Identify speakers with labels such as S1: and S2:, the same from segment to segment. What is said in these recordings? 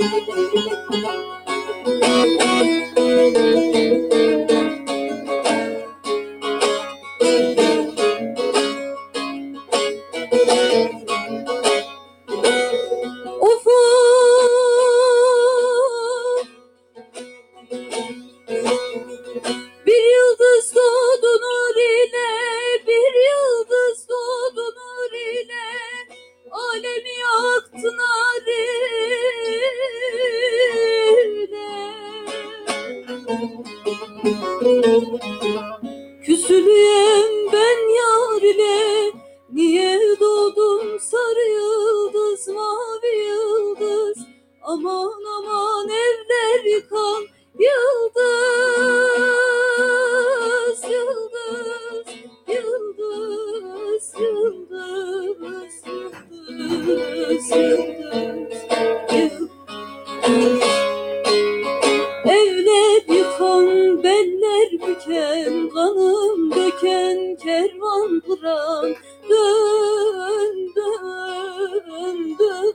S1: Bir yıldız doğdu nur ile, bir yıldız doğdu nur ile, alemi yaktı nar ile. Küsülüyem ben yar ile, niye doğdum sarı yıldız, mavi yıldız, aman aman evler yıkan yıldız, yıldız, yıldız, yıldız, yıldız, yıldız, yıldız. Evler yıkan, beller büken, kanım döken kervan kıran, dön, dön, dön,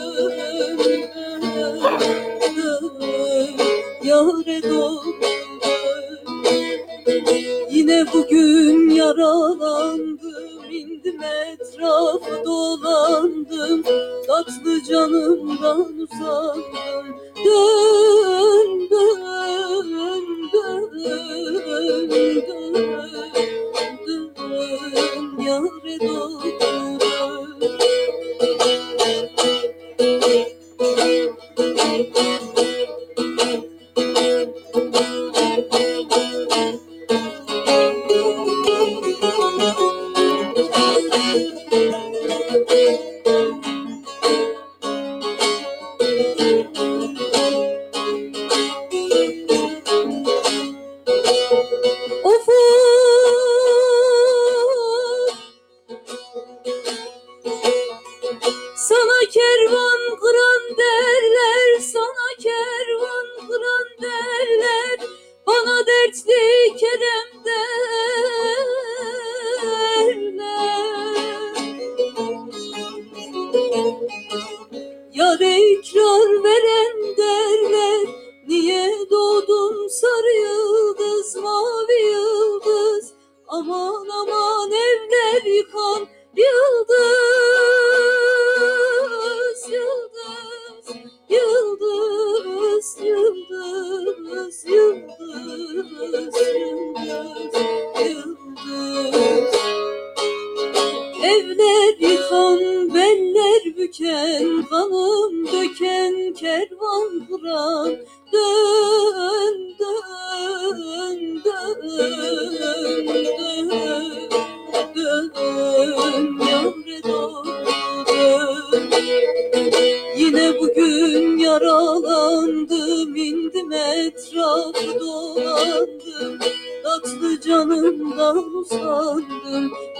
S1: dön, yâre doğru dön. Yine bugün yaralandım, indim etrafı dolandım, tatlı canımdan uzandım. Dön, dön, dön, dön, dön, yâre doğru dön. Of, sana kervan kıran derler, sana kervan kıran derler, bana dertli Kerem derler. Yâre ikrar veren derler, niye doğdun sarı yıldız, mavi yıldız, aman aman evler yıkan yıldız, yıldız, yıldız, yıldız, yıldız, yıldız, yıldız. Evler yıkan, beller büken, kanım döken kervan kıran, dön, dön, dön, dön, dön, yâre doğru dön. Yine bugün yaralandım, indim etrafı dolandım, tatlı canımdan uzandım.